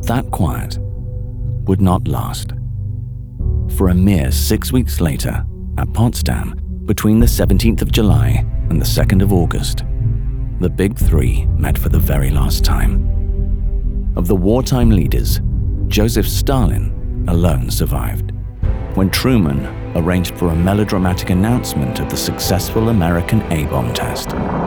But that quiet would not last. For a mere 6 weeks later, at Potsdam, between the 17th of July and the 2nd of August, the Big Three met for the very last time. Of the wartime leaders, Joseph Stalin alone survived, when Truman arranged for a melodramatic announcement of the successful American A-bomb test.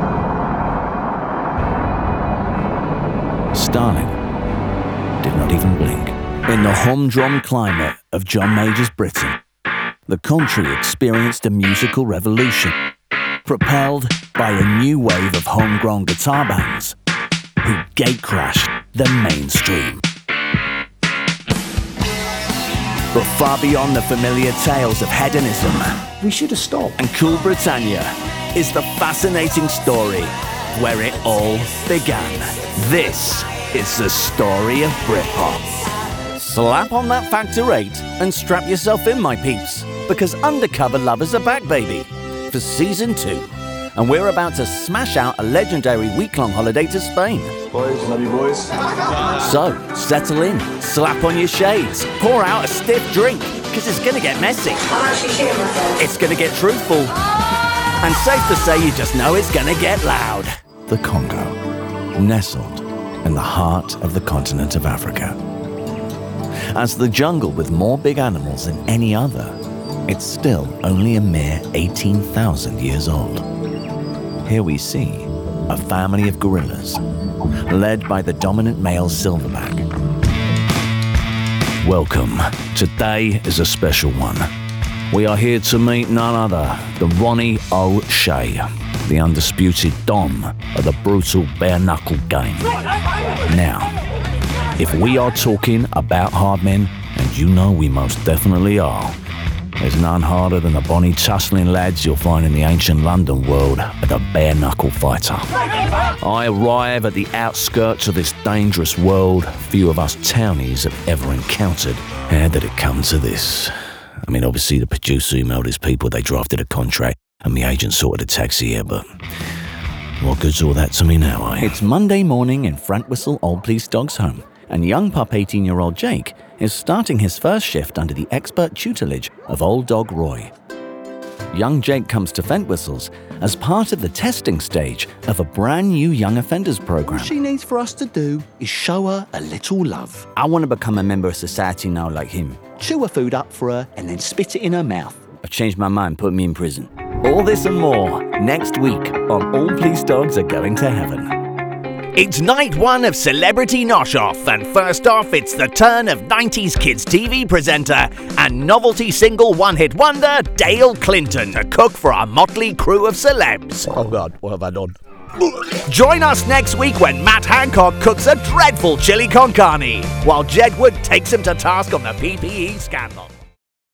Stalin did not even blink. In the humdrum climate of John Major's Britain, the country experienced a musical revolution, propelled by a new wave of homegrown guitar bands who gatecrashed the mainstream. But far beyond the familiar tales of hedonism, we should have stopped. And Cool Britannia is the fascinating story where it all began. This is the story of Britpop. Slap on that Factor 8 and strap yourself in, my peeps, because Undercover Lovers are back, baby, for Season 2. And we're about to smash out a legendary week-long holiday to Spain. Boys, love you boys. So, settle in, slap on your shades, pour out a stiff drink, because it's going to get messy. I'm actually shitting myself. It's going to get truthful. And safe to say you just know it's going to get loud. The Congo, nestled in the heart of the continent of Africa. As the jungle with more big animals than any other, it's still only a mere 18,000 years old. Here we see a family of gorillas, led by the dominant male silverback. Welcome. Today is a special one. We are here to meet none other than Ronnie O'Shea, the undisputed dom of the brutal bare-knuckle game. Now, if we are talking about hard men, and you know we most definitely are, there's none harder than the bonny tussling lads you'll find in the ancient London world of the bare-knuckle fighter. I arrive at the outskirts of this dangerous world few of us townies have ever encountered. How did it come to this? I mean, obviously the producer emailed his people, they drafted a contract, and the agent sorted a taxi here, but what good's all that to me now, eh? It's Monday morning in Frantwhistle Old Police Dog's home, and young pup 18-year-old Jake is starting his first shift under the expert tutelage of Old Dog Roy. Young Jake comes to Fentwhistles as part of the testing stage of a brand new young offenders program. All she needs for us to do is show her a little love. I want to become a member of society now like him. Chew her food up for her and then spit it in her mouth. I've changed my mind, put me in prison. All this and more next week on All Police Dogs Are Going to Heaven. It's night one of Celebrity Nosh-Off, and first off, it's the turn of 90s kids TV presenter and novelty single one-hit wonder Dale Clinton to cook for our motley crew of celebs. Oh God, what have I done? Join us next week when Matt Hancock cooks a dreadful chili con carne, while Jed Wood takes him to task on the PPE scandal.